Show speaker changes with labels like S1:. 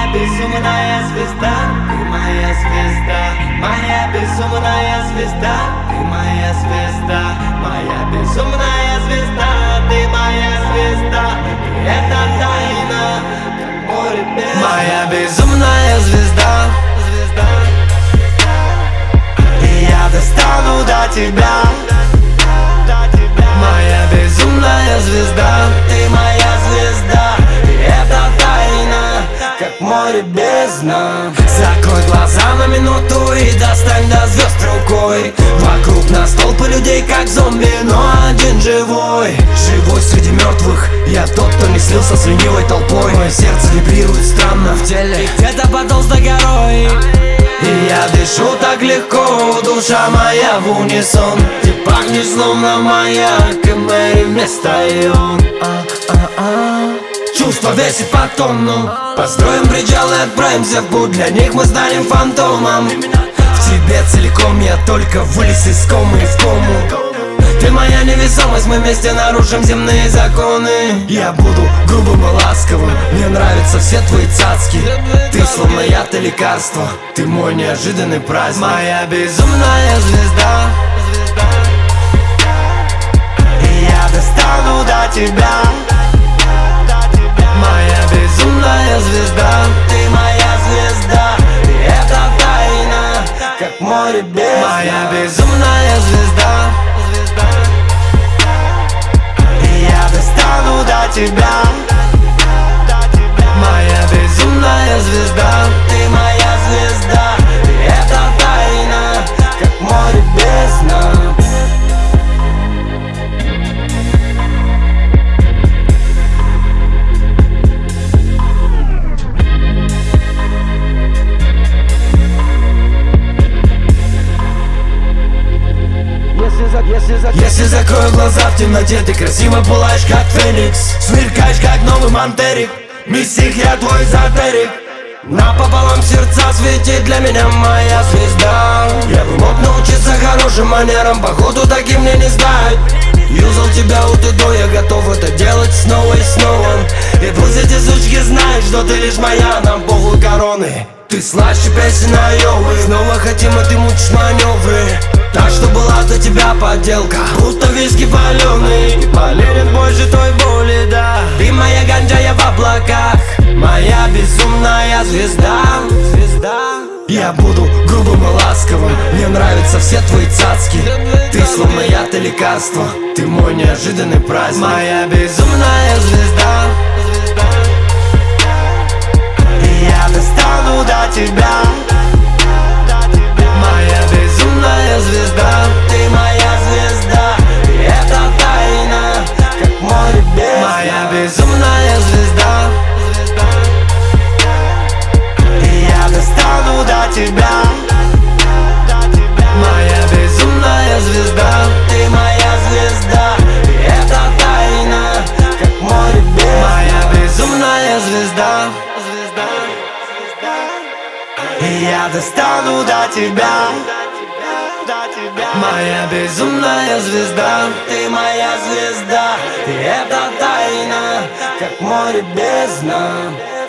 S1: безумная звезда, ты моя звезда, моя безумная звезда, ты моя звезда, моя безумная звезда, ты моя звезда, ты это тайна, как море без дна. Моя безумная звезда, и я достану до тебя. Моя безумная звезда, ты моя звезда, и это тайна, как море без дна. Закрой глаза на минуту и достань до звезд рукой. Вокруг нас толпы людей, как зомби, но один живой. Живой среди мертвых, я тот, кто не слился с ленивой толпой. Мое сердце вибрирует странно в теле, где-то под толстой горой. И я дышу так легко, душа моя в унисон. Ты пахнешь словно маяк, и мы вместо ион. Чувство весит по тонну. Построим причал и отправимся в путь. Для них мы станем фантомом. В тебе целиком я только вылез из комы в кому. Ты моя невесомость, мы вместе нарушим земные законы. Я буду грубым и ласковым, мне нравятся все твои цацки. Ты словно яд и лекарство, ты мой неожиданный праздник. Моя безумная звезда, и я достану до тебя. Моя безумная звезда, ты моя звезда, и это тайна, как море без дна. Моя безумная звезда, и я достану до тебя. Моя безумная звезда, ты моя звезда, и это тайна, как море без дна. Если закрою глаза в темноте, ты красиво пылаешь, как феникс. Сверкаешь, как новый мантерик. Мистик, я твой эзотерик. Напополам сердца светит для меня моя звезда. Я бы мог научиться хорошим манерам, походу таким мне не знать. Юзал тебя от и до, я готов это делать снова и снова. И пусть эти сучки знают, что ты лишь моя, нам похуй короны. Ты слаще песен Айовы. Снова хотим, а ты мучишь маневры. Так что была для тебя подделка, будто виски паленый. Полезет больше той боли, да. Ты моя ганджа, я в облаках. Моя безумная звезда. Я буду грубым и ласковым, мне нравятся все твои цацки. Ты словно яд и лекарство, ты мой неожиданный праздник. Моя безумная звезда, и я достану до тебя. Моя безумная звезда, ты моя звезда, и это тайна, как море без дна. Моя безумная звезда, и я достану до тебя. Моя безумная звезда, ты моя звезда, и это тайна, как море без дна. Моя безумная звезда, и я достану до тебя. Моя безумная звезда, ты моя звезда, и это тайна, как море без дна.